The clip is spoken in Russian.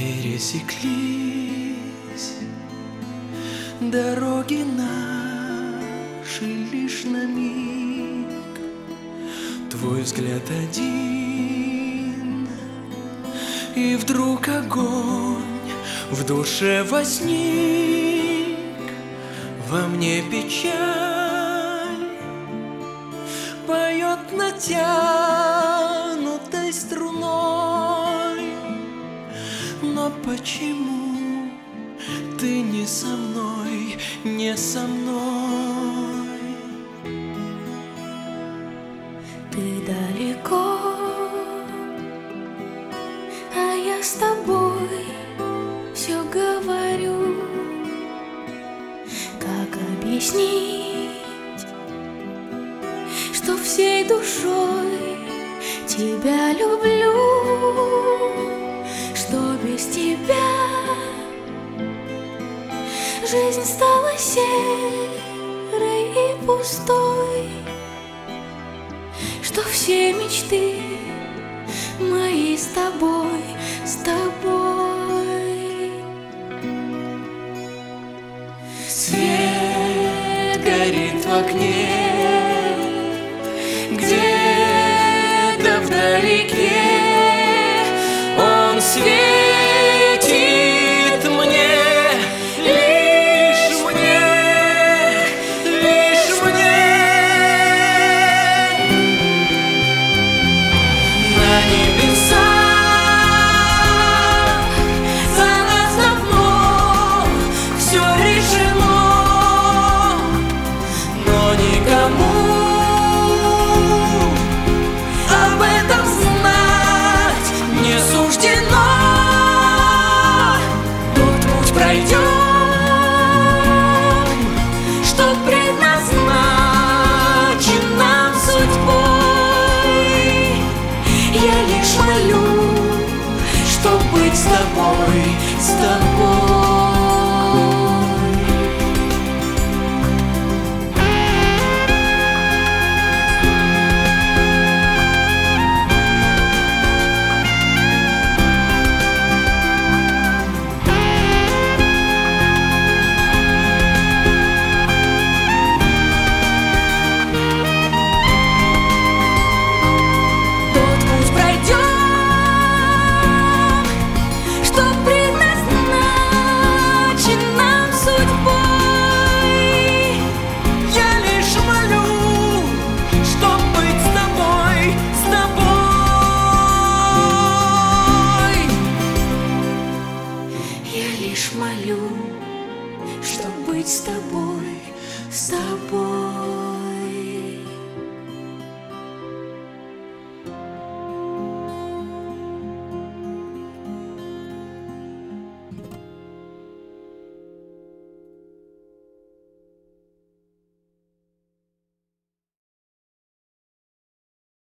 Пересеклись дороги наши лишь на миг. Твой взгляд один, и вдруг огонь в душе возник. Во мне печаль поет натянутой струной. Но почему ты не со мной, не со мной? Ты далеко, а я с тобой все говорю. Как объяснить, что всей душой тебя люблю, что без тебя жизнь стала серой и пустой, что все мечты мои с тобой, с тобой. Свет горит в окне, где-то вдалеке. Он светит мне, лишь мне, лишь мне. На небесах за нас давно все решено, но никому об этом знать не суждено. Тот путь пройдем, что предназначен нам судьбой. Я лишь молю, чтоб быть с тобой, с тобой.